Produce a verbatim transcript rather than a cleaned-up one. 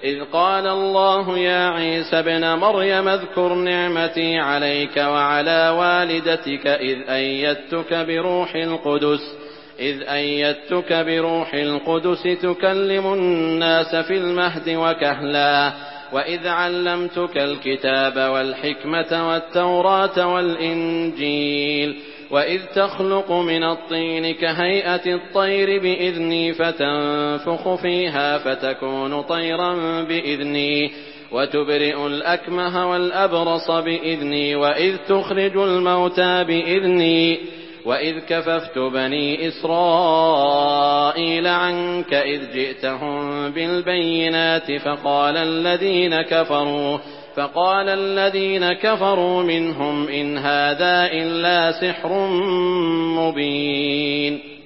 إذ قال الله يا عيسى ابن مريم اذكر نعمتي عليك وعلى والدتك إذ أيدتك بروح القدس إذ أيدتك بروح القدس تكلم الناس في المهد وكهلا وإذ علمتك الكتاب والحكمة والتوراة والإنجيل وإذ تخلق من الطين كهيئة الطير بإذني فتنفخ فيها فتكون طيرا بإذني وتبرئ الأكمه والأبرص بإذني وإذ تخرج الموتى بإذني وإذ كففت بني إسرائيل عنك إذ جئتهم بالبينات فقال الذين كفروا فقال الذين كفروا منهم إن هذا إلا سحر مبين.